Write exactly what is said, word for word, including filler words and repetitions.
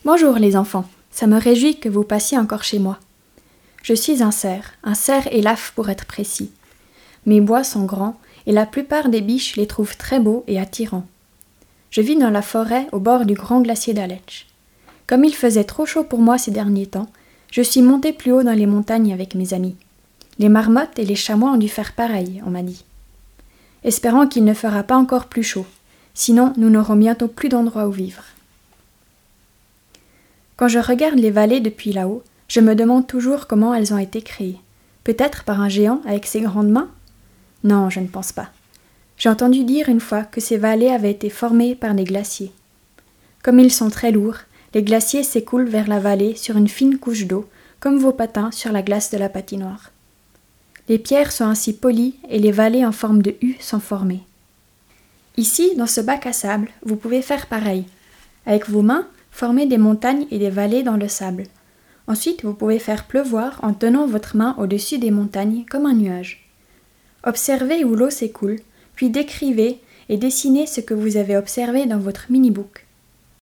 Bonjour les enfants, ça me réjouit que vous passiez encore chez moi. Je suis un cerf, un cerf élaphe pour être précis. Mes bois sont grands et la plupart des biches les trouvent très beaux et attirants. Je vis dans la forêt au bord du grand glacier d'Aletsch. Comme il faisait trop chaud pour moi ces derniers temps, je suis montée plus haut dans les montagnes avec mes amis. Les marmottes et les chamois ont dû faire pareil, on m'a dit. Espérons qu'il ne fera pas encore plus chaud, sinon nous n'aurons bientôt plus d'endroit où vivre. Quand je regarde les vallées depuis là-haut, je me demande toujours comment elles ont été créées. Peut-être par un géant avec ses grandes mains ? Non, je ne pense pas. J'ai entendu dire une fois que ces vallées avaient été formées par des glaciers. Comme ils sont très lourds, les glaciers s'écoulent vers la vallée sur une fine couche d'eau, comme vos patins sur la glace de la patinoire. Les pierres sont ainsi polies et les vallées en forme de U sont formées. Ici, dans ce bac à sable, vous pouvez faire pareil. Avec vos mains, former des montagnes et des vallées dans le sable. Ensuite, vous pouvez faire pleuvoir en tenant votre main au-dessus des montagnes comme un nuage. Observez où l'eau s'écoule, puis décrivez et dessinez ce que vous avez observé dans votre mini-book.